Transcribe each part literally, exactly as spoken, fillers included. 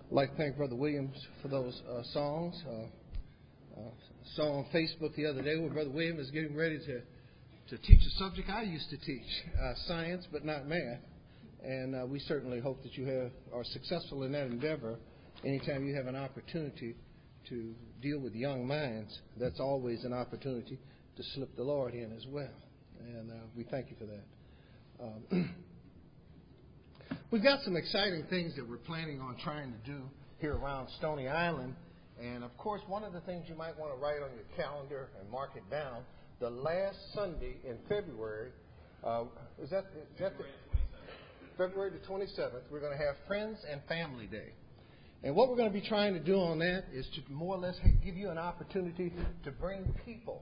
I'd like to thank Brother Williams for those uh, songs. Uh, uh, saw on Facebook the other day where Brother Williams is getting ready to, to teach a subject I used to teach, uh, science but not math. And uh, we certainly hope that you have are successful in that endeavor. Anytime you have an opportunity to deal with young minds, that's always an opportunity to slip the Lord in as well. And uh, we thank you for that. Um, we've got some exciting things that we're planning on trying to do here around Stony Island. And, of course, one of the things you might want to write on your calendar and mark it down, the last Sunday in February, uh, is that, is that the, February the twenty-seventh, we're going to have Friends and Family Day. And what we're going to be trying to do on that is to more or less give you an opportunity to bring people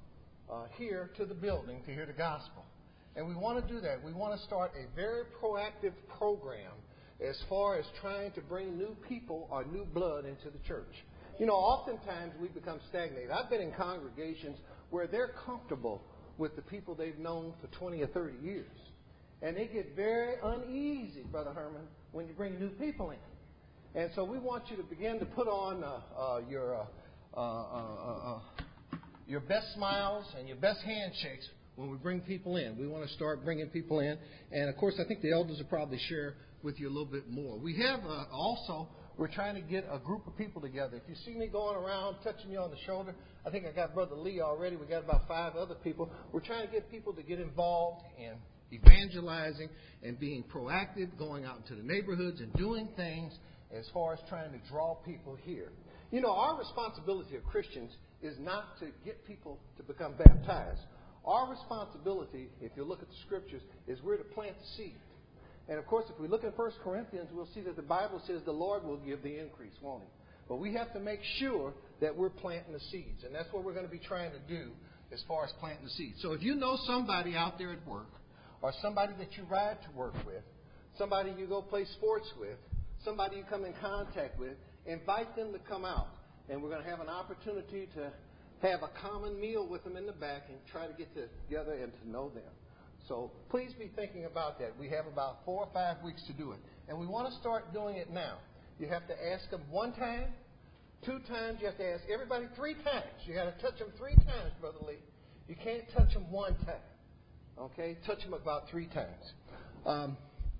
uh, here to the building to hear the gospel. And we want to do that. We want to start a very proactive program as far as trying to bring new people or new blood into the church. You know, oftentimes we become stagnated. I've been in congregations where they're comfortable with the people they've known for twenty or thirty years. And they get very uneasy, Brother Herman, when you bring new people in. And so we want you to begin to put on uh, uh, your uh, uh, uh, uh, your best smiles and your best handshakes when we bring people in. We want to start bringing people in. And, of course, I think the elders will probably share with you a little bit more. We have uh, also, we're trying to get a group of people together. If you see me going around touching you on the shoulder, I think I got Brother Lee already. We got about five other people. We're trying to get people to get involved in evangelizing and being proactive, going out into the neighborhoods and doing things as far as trying to draw people here. You know, our responsibility of Christians is not to get people to become baptized. Our responsibility, if you look at the scriptures, is we're to plant the seed. And, of course, if we look in First Corinthians, we'll see that the Bible says the Lord will give the increase, won't He? But we have to make sure that we're planting the seeds. And that's what we're going to be trying to do as far as planting the seeds. So if you know somebody out there at work, or somebody that you ride to work with, somebody you go play sports with, somebody you come in contact with, invite them to come out. And we're going to have an opportunity to have a common meal with them in the back and try to get together and to know them. So please be thinking about that. We have about four or five weeks to do it. And we want to start doing it now. You have to ask them one time, two times. You have to ask everybody three times. You got to touch them three times, Brother Lee. You can't touch them one time. Okay? Touch them about three times. Um,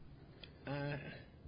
uh,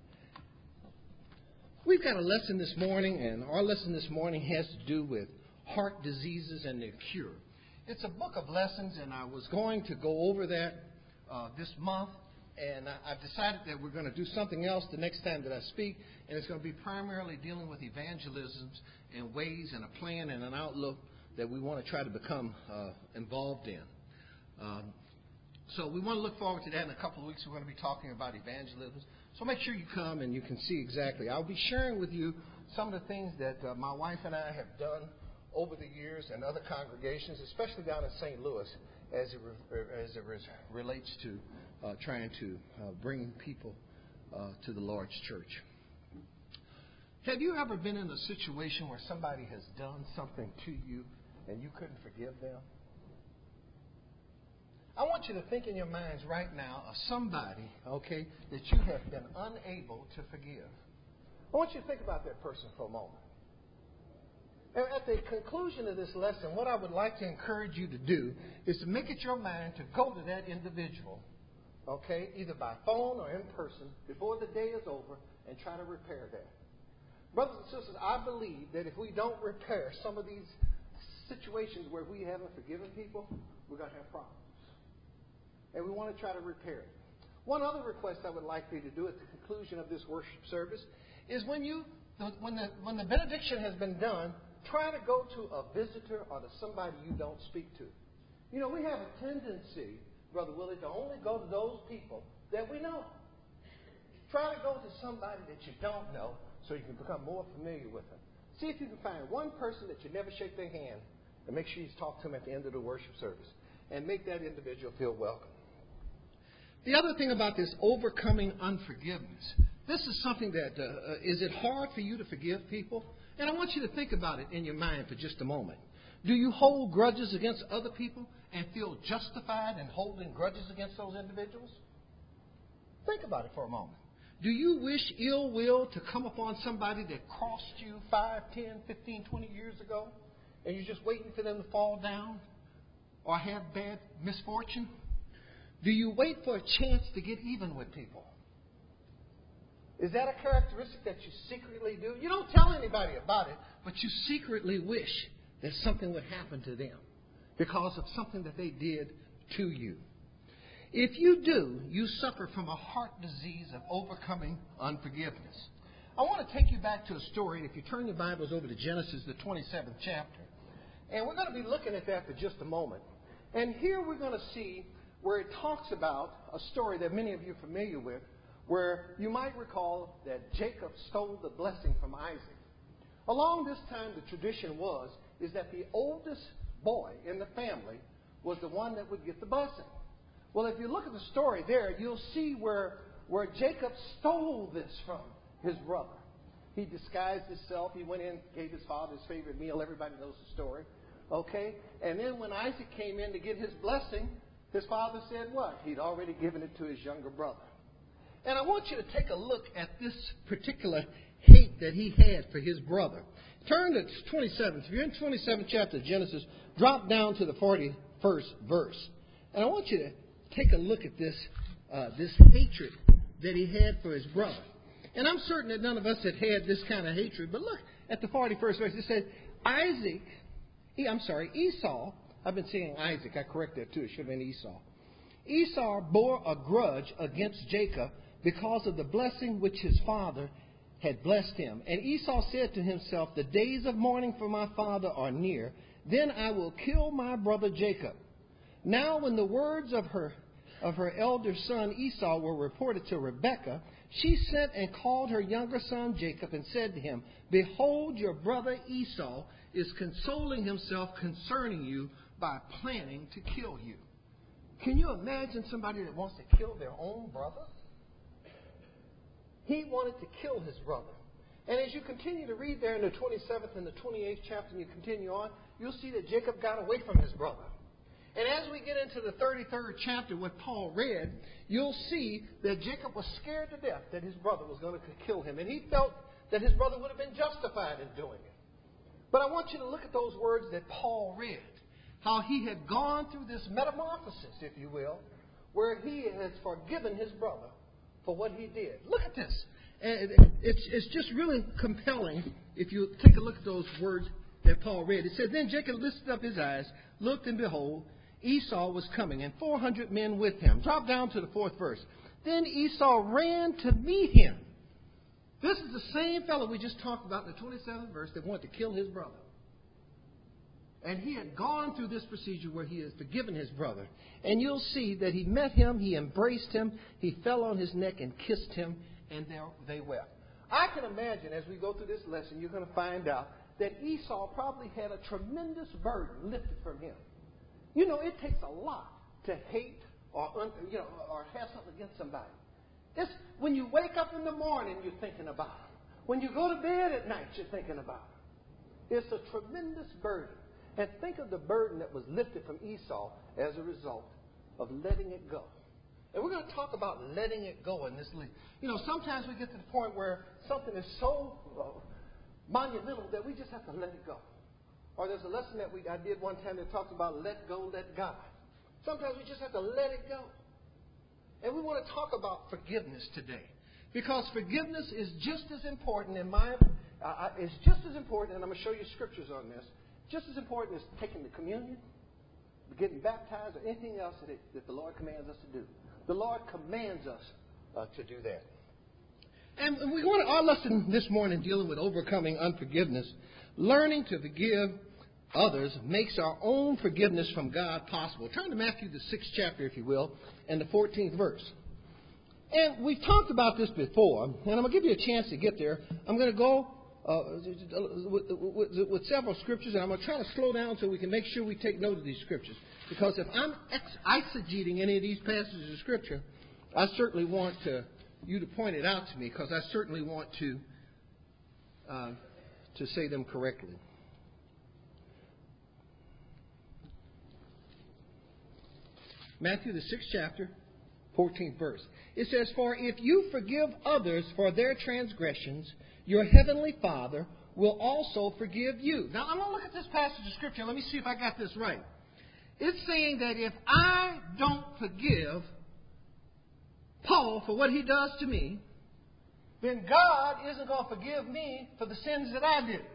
we've got a lesson this morning, and our lesson this morning has to do with heart diseases and their cure. It's a book of lessons, and I was going to go over that uh, this month, and I, I've decided that we're going to do something else the next time that I speak, and it's going to be primarily dealing with evangelisms and ways and a plan and an outlook that we want to try to become uh, involved in. Um, so we want to look forward to that in a couple of weeks. We're going to be talking about evangelism. So make sure you come and you can see exactly. I'll be sharing with you some of the things that uh, my wife and I have done over the years and other congregations, especially down in Saint Louis, as it, re- as it re- relates to uh, trying to uh, bring people uh, to the Lord's church. Have you ever been in a situation where somebody has done something to you and you couldn't forgive them? I want you to think in your minds right now of somebody, okay, that you have been unable to forgive. I want you to think about that person for a moment. And at the conclusion of this lesson, what I would like to encourage you to do is to make it your mind to go to that individual, okay, either by phone or in person, before the day is over, and try to repair that. Brothers and sisters, I believe that if we don't repair some of these situations where we haven't forgiven people, we're going to have problems. And we want to try to repair it. One other request I would like for you to do at the conclusion of this worship service is when you, when the when the benediction has been done, try to go to a visitor or to somebody you don't speak to. You know, we have a tendency, Brother Willie, to only go to those people that we know. Try to go to somebody that you don't know so you can become more familiar with them. See if you can find one person that you never shake their hand and make sure you talk to them at the end of the worship service and make that individual feel welcome. The other thing about this overcoming unforgiveness, this is something that, uh, is it hard for you to forgive people? And I want you to think about it in your mind for just a moment. Do you hold grudges against other people and feel justified in holding grudges against those individuals? Think about it for a moment. Do you wish ill will to come upon somebody that crossed you five, ten, fifteen, twenty years ago, and you're just waiting for them to fall down or have bad misfortune? Do you wait for a chance to get even with people? Is that a characteristic that you secretly do? You don't tell anybody about it, but you secretly wish that something would happen to them because of something that they did to you. If you do, you suffer from a heart disease of overcoming unforgiveness. I want to take you back to a story. If you turn your Bibles over to Genesis, the twenty-seventh chapter, and we're going to be looking at that for just a moment. And here we're going to see where it talks about a story that many of you are familiar with, where you might recall that Jacob stole the blessing from Isaac. Along this time, the tradition was is that the oldest boy in the family was the one that would get the blessing. Well, if you look at the story there, you'll see where, where Jacob stole this from his brother. He disguised himself. He went in, gave his father his favorite meal. Everybody knows the story. Okay? And then when Isaac came in to get his blessing, his father said what? He'd already given it to his younger brother. And I want you to take a look at this particular hate that he had for his brother. Turn to twenty-seventh. If you're in twenty-seventh chapter of Genesis, drop down to the forty-first verse. And I want you to take a look at this, uh, this hatred that he had for his brother. And I'm certain that none of us had had this kind of hatred. But look at the forty-first verse. It said, Isaac, I'm sorry, Esau. I've been saying Isaac. I correct that too. It should have been Esau. Esau bore a grudge against Jacob because of the blessing which his father had blessed him. And Esau said to himself, the days of mourning for my father are near. Then I will kill my brother Jacob. Now when the words of her of her elder son Esau were reported to Rebekah, she sent and called her younger son Jacob and said to him, behold, your brother Esau is consoling himself concerning you by planning to kill you. Can you imagine somebody that wants to kill their own brother? He wanted to kill his brother. And as you continue to read there in the twenty-seventh and the twenty-eighth chapter, and you continue on, you'll see that Jacob got away from his brother. And as we get into the thirty-third chapter, what Paul read, you'll see that Jacob was scared to death that his brother was going to kill him. And he felt that his brother would have been justified in doing it. But I want you to look at those words that Paul read. How he had gone through this metamorphosis, if you will, where he has forgiven his brother for what he did. Look at this. And it's, it's just really compelling if you take a look at those words that Paul read. It says, then Jacob lifted up his eyes, looked, and behold, Esau was coming, and four hundred men with him. Drop down to the fourth verse. Then Esau ran to meet him. This is the same fellow we just talked about in the twenty-seventh verse that wanted to kill his brother. And he had gone through this procedure where he has forgiven his brother. And you'll see that he met him, he embraced him, he fell on his neck and kissed him, and there they wept. I can imagine as we go through this lesson, you're going to find out that Esau probably had a tremendous burden lifted from him. You know, it takes a lot to hate or, you know, or have something against somebody. It's when you wake up in the morning, you're thinking about it. When you go to bed at night, you're thinking about it. It's a tremendous burden. And think of the burden that was lifted from Esau as a result of letting it go. And we're going to talk about letting it go in this league. You know, sometimes we get to the point where something is so uh, monumental that we just have to let it go. Or there's a lesson that we I did one time that talks about let go, let God. Sometimes we just have to let it go. And we want to talk about forgiveness today. Because forgiveness is just as important in my, uh, is just as important, and I'm going to show you scriptures on this, just as important as taking the communion, getting baptized, or anything else that, it, that the Lord commands us to do. The Lord commands us uh, to do that. And we want our lesson this morning dealing with overcoming unforgiveness. Learning to forgive others makes our own forgiveness from God possible. Turn to Matthew, the sixth chapter, if you will, and the fourteenth verse. And we've talked about this before, and I'm going to give you a chance to get there. I'm going to go uh, with, with, with several scriptures, and I'm going to try to slow down so we can make sure we take note of these scriptures. Because if I'm ex- eisegeting any of these passages of Scripture, I certainly want to, you to point it out to me, because I certainly want to uh, to say them correctly. Matthew, the sixth chapter, fourteenth verse. It says, "For if you forgive others for their transgressions, your heavenly Father will also forgive you." Now, I'm going to look at this passage of Scripture. Let me see if I got this right. It's saying that if I don't forgive Paul for what he does to me, then God isn't going to forgive me for the sins that I did.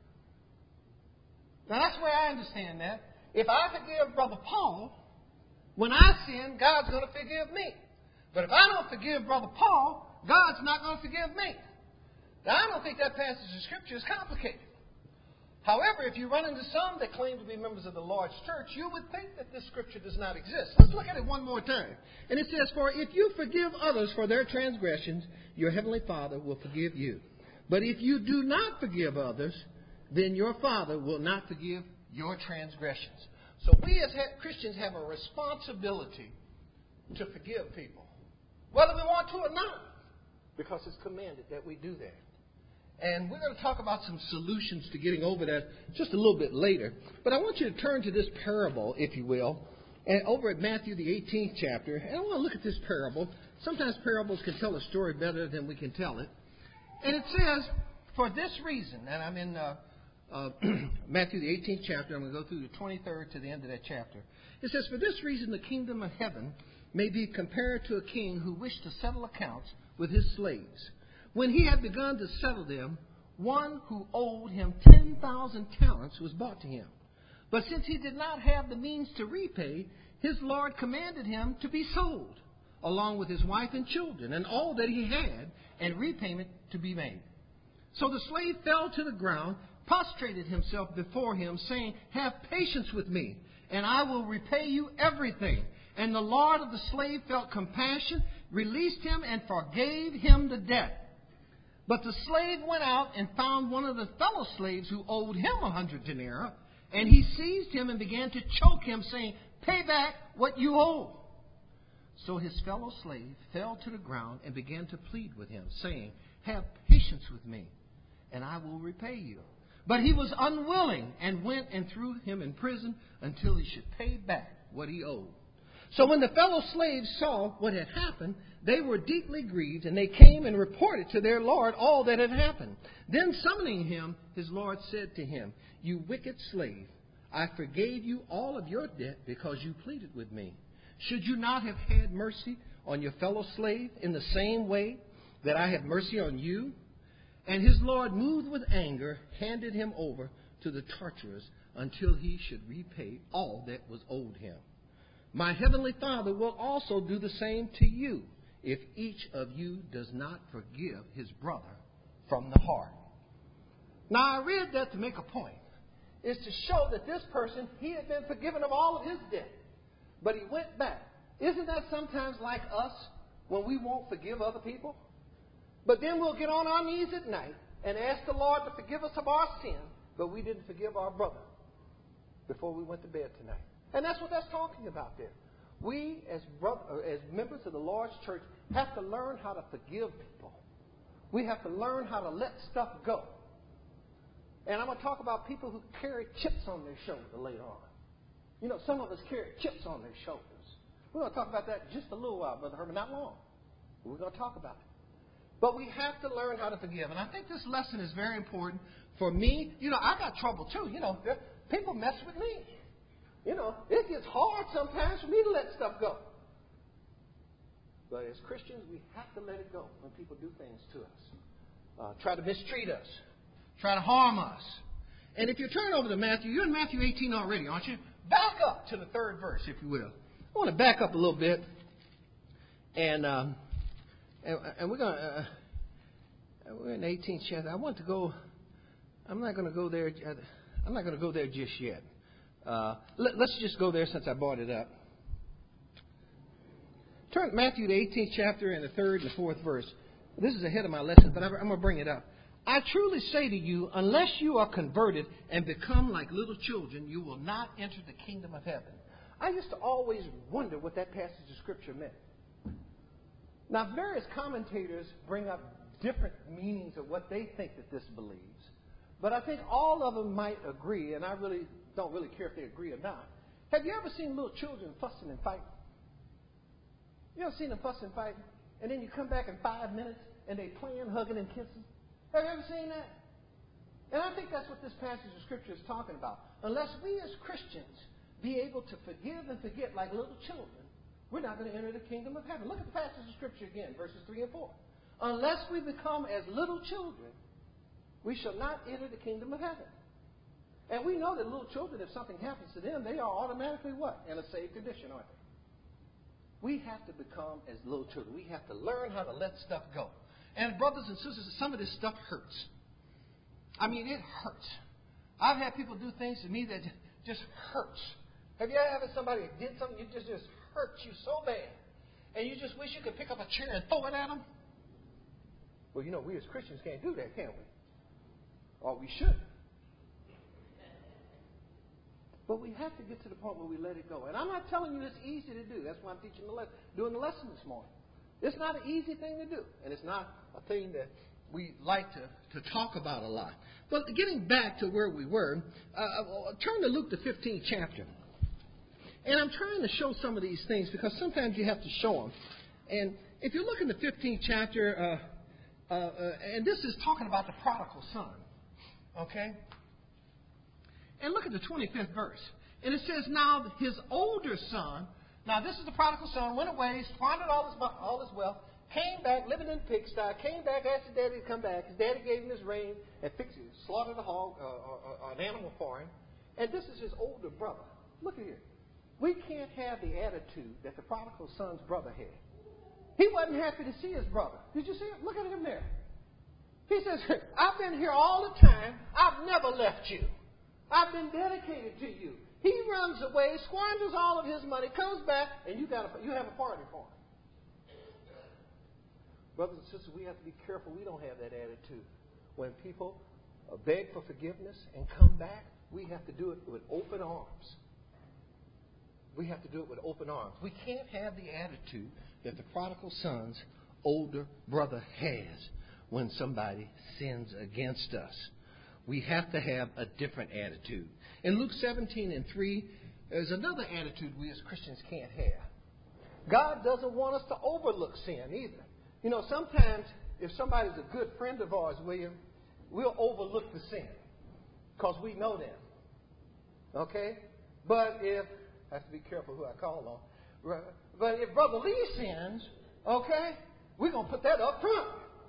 Now, that's where I understand that. If I forgive Brother Paul, when I sin, God's going to forgive me. But if I don't forgive Brother Paul, God's not going to forgive me. Now, I don't think that passage of Scripture is complicated. However, if you run into some that claim to be members of the Lord's church, you would think that this Scripture does not exist. Let's look at it one more time. And it says, "For if you forgive others for their transgressions, your heavenly Father will forgive you. But if you do not forgive others, then your Father will not forgive your transgressions." So we as Christians have a responsibility to forgive people, whether we want to or not, because it's commanded that we do that. And we're going to talk about some solutions to getting over that just a little bit later. But I want you to turn to this parable, if you will, and over at Matthew, the eighteenth chapter. And I want to look at this parable. Sometimes parables can tell a story better than we can tell it. And it says, "For this reason," and I'm in uh, uh, Matthew, the eighteenth chapter. I'm going to go through the twenty-third to the end of that chapter. It says, "For this reason the kingdom of heaven may be compared to a king who wished to settle accounts with his slaves. When he had begun to settle them, one who owed him ten thousand talents was brought to him. But since he did not have the means to repay, his Lord commanded him to be sold, along with his wife and children, and all that he had, and repayment to be made. So the slave fell to the ground, prostrated himself before him, saying, 'Have patience with me, and I will repay you everything.' And the Lord of the slave felt compassion, released him, and forgave him the debt. But the slave went out and found one of the fellow slaves who owed him a hundred denarii, and he seized him and began to choke him, saying, 'Pay back what you owe.' So his fellow slave fell to the ground and began to plead with him, saying, 'Have patience with me, and I will repay you.' But he was unwilling, and went and threw him in prison until he should pay back what he owed. So when the fellow slaves saw what had happened, they were deeply grieved, and they came and reported to their Lord all that had happened. Then summoning him, his Lord said to him, 'You wicked slave, I forgave you all of your debt because you pleaded with me. Should you not have had mercy on your fellow slave in the same way that I had mercy on you?' And his Lord, moved with anger, handed him over to the torturers until he should repay all that was owed him. My heavenly Father will also do the same to you if each of you does not forgive his brother from the heart." Now, I read that to make a point. It's to show that this person, he had been forgiven of all of his debt, but he went back. Isn't that sometimes like us when we won't forgive other people? But then we'll get on our knees at night and ask the Lord to forgive us of our sin, but we didn't forgive our brother before we went to bed tonight. And that's what that's talking about there. We, as brother, as members of the Lord's church, have to learn how to forgive people. We have to learn how to let stuff go. And I'm going to talk about people who carry chips on their shoulder later on. You know, some of us carry chips on their shoulders. We're going to talk about that in just a little while, Brother Herman, not long. But we're going to talk about it. But we have to learn how to forgive. And I think this lesson is very important for me. You know, I got trouble too. You know, people mess with me. You know, it gets hard sometimes for me to let stuff go. But as Christians, we have to let it go when people do things to us. Uh, try to mistreat us. Try to harm us. And if you turn over to Matthew, you're in Matthew eighteen already, aren't you? Back up to the third verse, if you will. I want to back up a little bit. And um, and, and we're going to... Uh, we're in the eighteenth chapter. I want to go... I'm not going to go there... I'm not going to go there just yet. Uh, let, let's just go there since I brought it up. Turn to Matthew, the eighteenth chapter, and the third and the fourth verse. This is ahead of my lesson, but I'm going to bring it up. "I truly say to you, unless you are converted and become like little children, you will not enter the kingdom of heaven." I used to always wonder what that passage of Scripture meant. Now, various commentators bring up different meanings of what they think that this believes. But I think all of them might agree, and I really don't really care if they agree or not. Have you ever seen little children fussing and fighting? You ever seen them fussing and fighting? And then you come back in five minutes and they playing, hugging, and kissing? Have you ever seen that? And I think that's what this passage of Scripture is talking about. Unless we as Christians be able to forgive and forget like little children, we're not going to enter the kingdom of heaven. Look at the passage of Scripture again, verses three and four. Unless we become as little children, we shall not enter the kingdom of heaven. And we know that little children, if something happens to them, they are automatically what? In a saved condition, aren't they? We have to become as little children. We have to learn how to let stuff go. And brothers and sisters, some of this stuff hurts. I mean, it hurts. I've had people do things to me that just hurts. Have you ever had somebody that did something that just, just hurts you so bad, and you just wish you could pick up a chair and throw it at them? Well, you know, we as Christians can't do that, can we? Or we should. But we have to get to the point where we let it go. And I'm not telling you it's easy to do. That's why I'm teaching the lesson, doing the lesson this morning. It's not an easy thing to do. And it's not a thing that we like to, to talk about a lot. But getting back to where we were, uh, turn to Luke the fifteenth chapter. And I'm trying to show some of these things because sometimes you have to show them. And if you look in the fifteenth chapter, uh, uh, uh, and this is talking about the prodigal son. Okay? And look at the twenty-fifth verse. And it says, now his older son, now this is the prodigal son, went away, squandered all his, all his wealth, came back, living in the pigsty, came back, asked his daddy to come back. His daddy gave him his reign and fixed it, slaughtered a hog, uh, uh, uh, an animal for him. And this is his older brother. Look at here. We can't have the attitude that the prodigal son's brother had. He wasn't happy to see his brother. Did you see it? Look at him there. He says, I've been here all the time. I've never left you. I've been dedicated to you. He runs away, squanders all of his money, comes back, and you got a, you have a party for him. Brothers and sisters, we have to be careful we don't have that attitude. When people beg for forgiveness and come back, we have to do it with open arms. We have to do it with open arms. We can't have the attitude that the prodigal son's older brother has when somebody sins against us. We have to have a different attitude. In Luke seventeen and three, there's another attitude we as Christians can't have. God doesn't want us to overlook sin either. You know, sometimes if somebody's a good friend of ours, William, we'll overlook the sin because we know them. Okay? But if, I have to be careful who I call on, but if Brother Lee sins, okay, we're going to put that up front.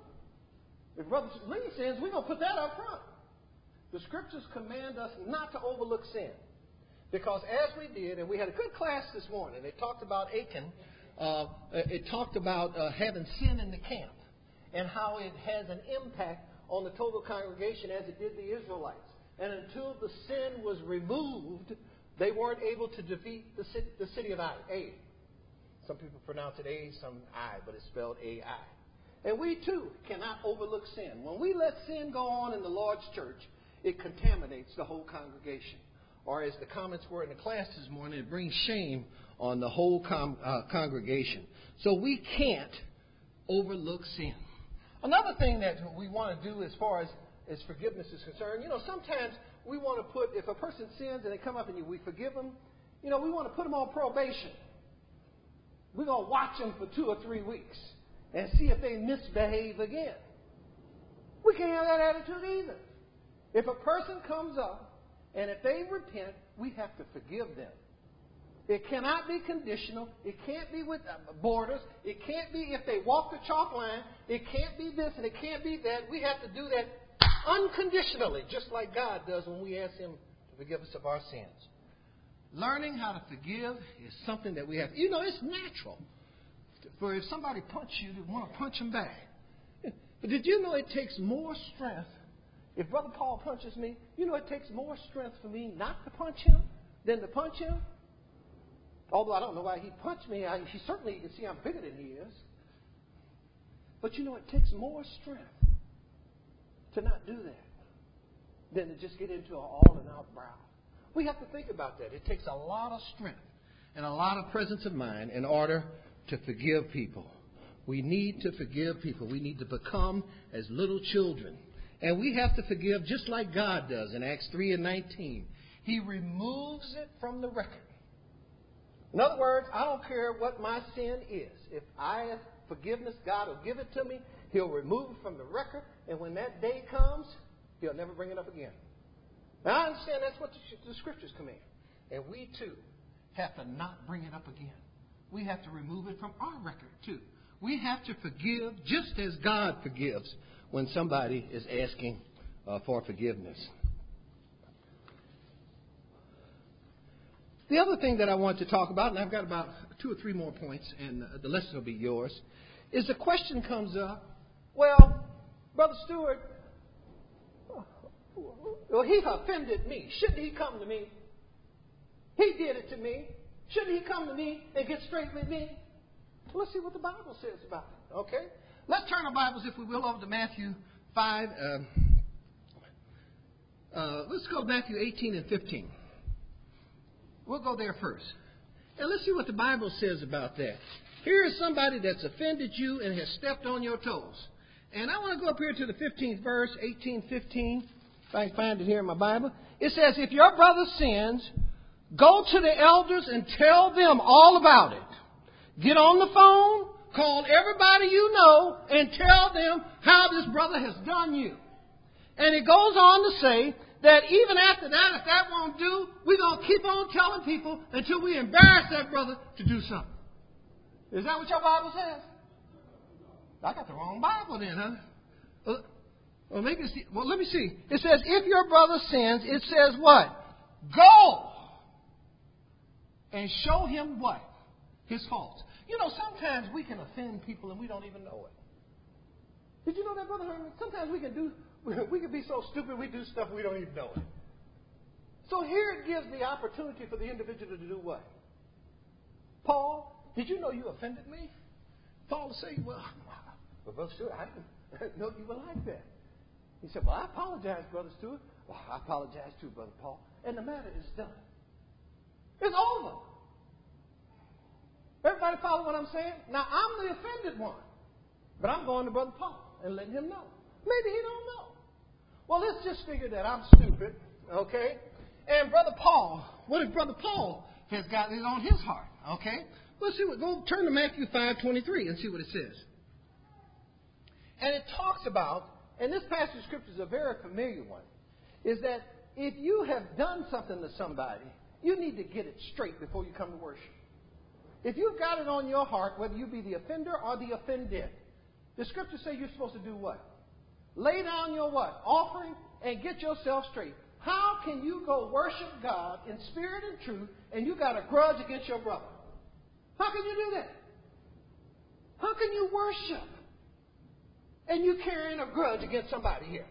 If Brother Lee sins, we're going to put that up front. The Scriptures command us not to overlook sin. Because as we did, and we had a good class this morning, it talked about Achan, uh, it talked about uh, having sin in the camp and how it has an impact on the total congregation as it did the Israelites. And until the sin was removed, they weren't able to defeat the city, the city of Ai. Some people pronounce it A, some I, but it's spelled A I. And we too cannot overlook sin. When we let sin go on in the Lord's church, it contaminates the whole congregation. Or as the comments were in the class this morning, it brings shame on the whole com- uh, congregation. So we can't overlook sin. Another thing that we want to do as far as, as forgiveness is concerned, you know, sometimes we want to put, if a person sins and they come up and you, we forgive them, you know, we want to put them on probation. We're going to watch them for two or three weeks and see if they misbehave again. We can't have that attitude either. If a person comes up and if they repent, we have to forgive them. It cannot be conditional. It can't be with borders. It can't be if they walk the chalk line. It can't be this and it can't be that. We have to do that unconditionally, just like God does when we ask Him to forgive us of our sins. Learning how to forgive is something that we have. You know, it's natural for if somebody punches you, to want to punch them back. But did you know it takes more strength? If Brother Paul punches me, you know it takes more strength for me not to punch him than to punch him. Although I don't know why he punched me. I, he certainly, you can see I'm bigger than he is. But you know it takes more strength to not do that than to just get into an all-and-out brawl. We have to think about that. It takes a lot of strength and a lot of presence of mind in order to forgive people. We need to forgive people. We need to become as little children. And we have to forgive just like God does in Acts three and nineteen. He removes it from the record. In other words, I don't care what my sin is. If I ask forgiveness, God will give it to me. He'll remove it from the record. And when that day comes, He'll never bring it up again. Now, I understand that's what the, the Scriptures command. And we, too, have to not bring it up again. We have to remove it from our record, too. We have to forgive just as God forgives when somebody is asking uh, for forgiveness. The other thing that I want to talk about, and I've got about two or three more points, and uh, the lesson will be yours, is the question comes up, well, Brother Stewart, well, he offended me. Shouldn't he come to me? He did it to me. Shouldn't he come to me and get straight with me? Well, let's see what the Bible says about it, okay? Let's turn our Bibles, if we will, over to Matthew five. Um, uh, let's go to Matthew eighteen and fifteen. We'll go there first. And let's see what the Bible says about that. Here is somebody that's offended you and has stepped on your toes. And I want to go up here to the fifteenth verse, eighteen fifteen. If I can find it here in my Bible. It says, if your brother sins, go to the elders and tell them all about it. Get on the phone, call everybody you know, and tell them how this brother has done you. And it goes on to say that even after that, if that won't do, we're going to keep on telling people until we embarrass that brother to do something. Is that what your Bible says? I got the wrong Bible then, huh? Well, well, maybe it's the, well, let me see. It says, if your brother sins, it says what? Go and show him what? His faults. You know, sometimes we can offend people and we don't even know it. Did you know that, Brother Herman? Sometimes we can do, we can be so stupid we do stuff we don't even know it. So here it gives the opportunity for the individual to do what? Paul, did you know you offended me? Paul will say, well, well Brother Stewart, I didn't know you were like that. He said, well, I apologize, Brother Stewart. Well, I apologize too, Brother Paul. And the matter is done. It's over. Everybody follow what I'm saying? Now, I'm the offended one. But I'm going to Brother Paul and letting him know. Maybe he don't know. Well, let's just figure that I'm stupid, okay? And Brother Paul, what if Brother Paul has got it on his heart, okay? Let's see what, go turn to Matthew five twenty-three and see what it says. And it talks about, and this passage of Scripture is a very familiar one, is that if you have done something to somebody, you need to get it straight before you come to worship. If you've got it on your heart, whether you be the offender or the offended, the Scriptures say you're supposed to do what? Lay down your what? Offering and get yourself straight. How can you go worship God in spirit and truth and you got a grudge against your brother? How can you do that? How can you worship and you carrying a grudge against somebody here?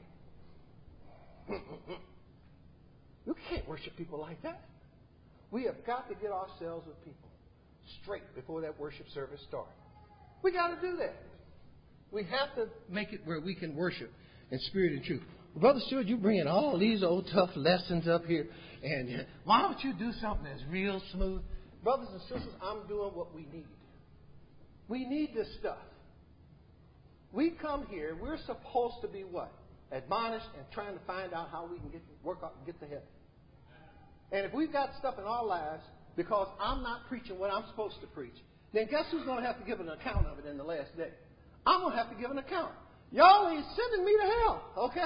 You can't worship people like that. We have got to get ourselves with people straight before that worship service starts. We got to do that. We have to make it where we can worship in spirit and truth. Brother Stewart, you bringing all these old tough lessons up here, and why don't you do something that's real smooth? Brothers and sisters, I'm doing what we need. We need this stuff. We come here, we're supposed to be what? Admonished and trying to find out how we can get work out and get to heaven. And if we've got stuff in our lives because I'm not preaching what I'm supposed to preach, then guess who's going to have to give an account of it in the last day? I'm going to have to give an account. Y'all ain't sending me to hell, okay?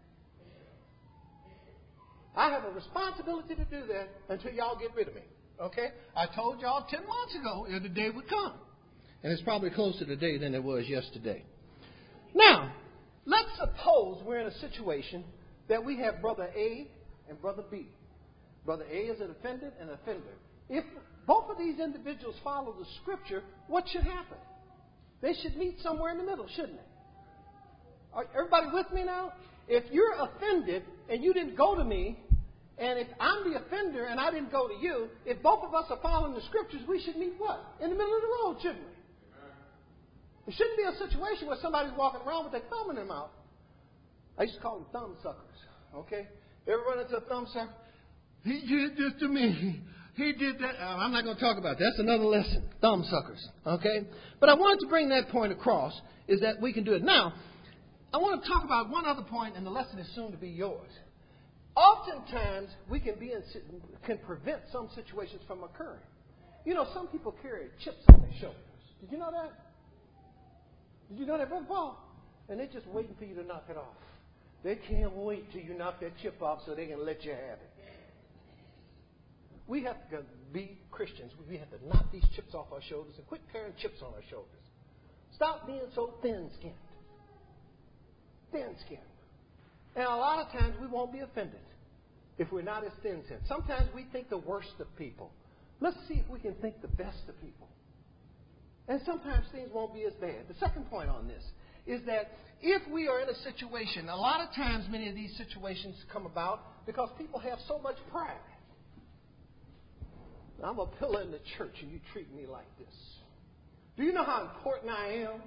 I have a responsibility to do that until y'all get rid of me, okay? I told y'all ten months ago that the day would come. And it's probably closer today than it was yesterday. Now, let's suppose we're in a situation that we have Brother A and Brother B. Brother A is an offended and an offender. If both of these individuals follow the Scripture, what should happen? They should meet somewhere in the middle, shouldn't they? Are everybody with me now? If you're offended and you didn't go to me, and if I'm the offender and I didn't go to you, if both of us are following the Scriptures, we should meet what? In the middle of the road, shouldn't we? It shouldn't be a situation where somebody's walking around with their thumb in their mouth. I used to call them thumb suckers, okay? Ever run into a thumb sucker? He did this to me. He did that. Uh, I'm not going to talk about that. That's another lesson. Thumb suckers. Okay? But I wanted to bring that point across, is that we can do it. Now, I want to talk about one other point, and the lesson is soon to be yours. Oftentimes, we can be in, can prevent some situations from occurring. You know, some people carry chips on their shoulders. Did you know that? Did you know that, Brother Paul? And they're just waiting for you to knock it off. They can't wait till you knock that chip off so they can let you have it. We have to be Christians. We have to knock these chips off our shoulders and quit carrying chips on our shoulders. Stop being so thin-skinned. Thin-skinned. And a lot of times we won't be offended if we're not as thin-skinned. Sometimes we think the worst of people. Let's see if we can think the best of people. And sometimes things won't be as bad. The second point on this is that if we are in a situation, a lot of times many of these situations come about because people have so much pride. I'm a pillar in the church and you treat me like this. Do you know how important I am?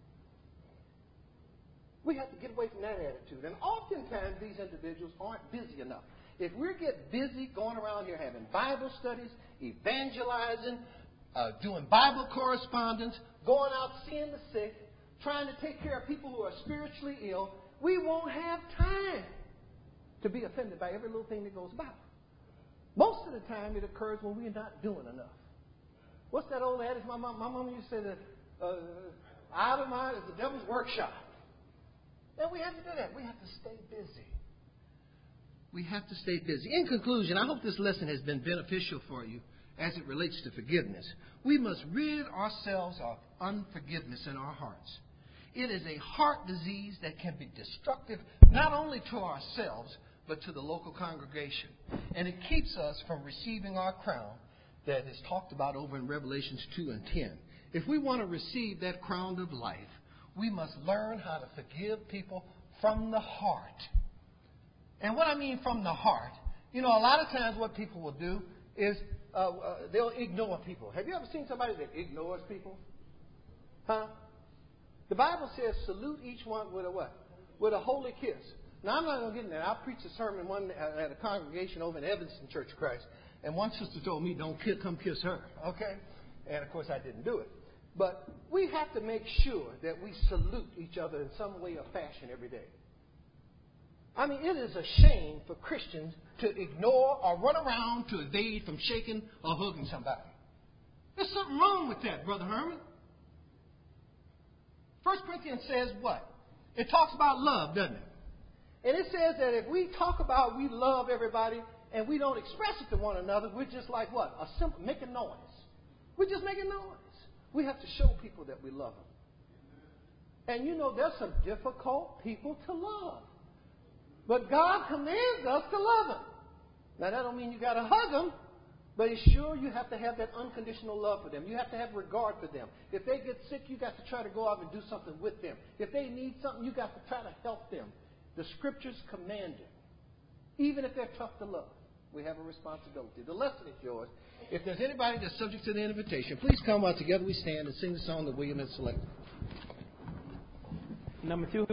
We have to get away from that attitude. And oftentimes these individuals aren't busy enough. If we get busy going around here having Bible studies, evangelizing, uh, doing Bible correspondence, going out seeing the sick, trying to take care of people who are spiritually ill, we won't have time to be offended by every little thing that goes about. Most of the time it occurs when we're not doing enough. What's that old adage? My mom, my mom used to say that uh, idle mind is the devil's workshop. And we have to do that. We have to stay busy. We have to stay busy. In conclusion, I hope this lesson has been beneficial for you as it relates to forgiveness. We must rid ourselves of unforgiveness in our hearts. It is a heart disease that can be destructive not only to ourselves, but to the local congregation. And it keeps us from receiving our crown that is talked about over in Revelations two and ten. If we want to receive that crown of life, we must learn how to forgive people from the heart. And what I mean from the heart, you know, a lot of times what people will do is uh, uh, they'll ignore people. Have you ever seen somebody that ignores people? Huh? The Bible says salute each one with a what? With a holy kiss. Now, I'm not going to get into that. I preached a sermon one at a congregation over in Evanston Church of Christ. And one sister told me, don't kiss, come kiss her. Okay? And, of course, I didn't do it. But we have to make sure that we salute each other in some way or fashion every day. I mean, it is a shame for Christians to ignore or run around to evade from shaking or hugging somebody. There's something wrong with that, Brother Herman. First Corinthians says what? It talks about love, doesn't it? And it says that if we talk about we love everybody and we don't express it to one another, we're just like what? A simple, making noise. We're just making noise. We have to show people that we love them. And you know, there's some difficult people to love. But God commands us to love them. Now, that don't mean you got to hug them, but it's sure you have to have that unconditional love for them. You have to have regard for them. If they get sick, you got to try to go out and do something with them. If they need something, you got to try to help them. The Scriptures command it. Even if they're tough to love, we have a responsibility. The lesson is yours. If there's anybody that's subject to the invitation, please come while together we stand and sing the song that William has selected. Number two.